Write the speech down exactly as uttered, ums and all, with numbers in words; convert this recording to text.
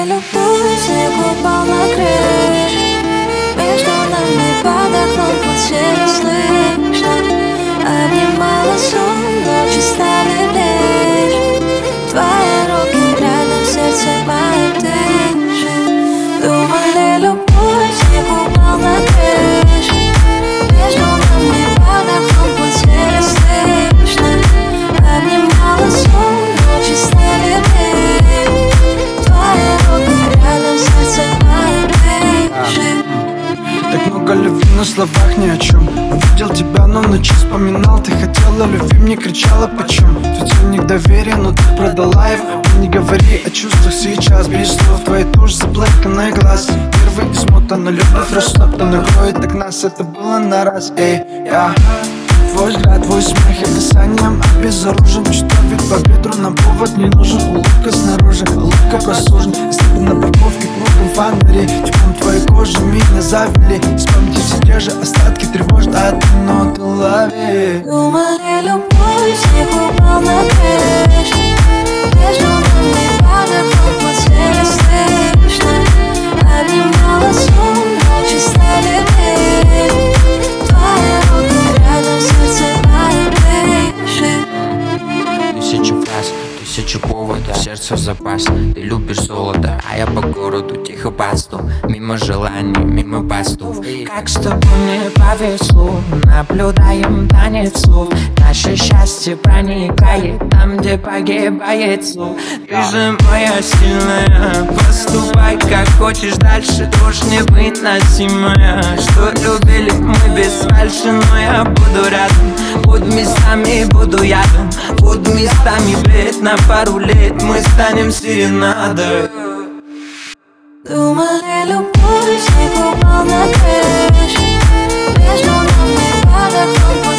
любовь, снег упал на крышу. Между нами под окном пути слышно. Обнимала сон, ночи стали ближе. Твои руки рядом, сердце мое дышит. Думали, любовь, снег упал на крышу. Между нами под окном пути слышно. Обнимала сон, ночи стали ближе. Твои руки рядом, сердце мое дышит. Так много любви на словах ни о чем. Видел тебя, но ночи вспоминал. Ты хотела любви, мне кричала почем. Светильник доверия, но ты продала его. Не говори о чувствах сейчас, без слов. Твои тушь, заплаканные глаз. Первый измотанный любовь, растоптанный накроет так нас. Это было на раз, эй, я твой взгляд, твой смех и касанием обезоружен. Что ведь по ветру на повод не нужен. Улыбка снаружи, улыбка прослужен. Если бы на парковке кругом фонари, теплом твоей кожи меня завели. С памяти все те же остатки тревожно, а ты ноты лови. Думали, любовь, снег упал на крышу. Между нами под окном пути слышно. Обнимала сон, ночи стали ближе. Твои руки рядом, сердце мое дышит. Тысяча фраз, тысяча поводов, сердце в запас. Ты любишь золото, а я по городу тихо пасту. Мимо желаний, мимо постов. Как с тобой мне повезло, наблюдаем танец слов. Наше счастье проникает там, где погибает слов. Ты же моя сильная, поступай как хочешь дальше. Дрожь невыносимая, что любили мы без фальши. Но я буду рядом, под местами буду ядом. Под местами блед на пару лет мы станем серенадой. Думали, любовь, снег упал на крышу. Между нами под окном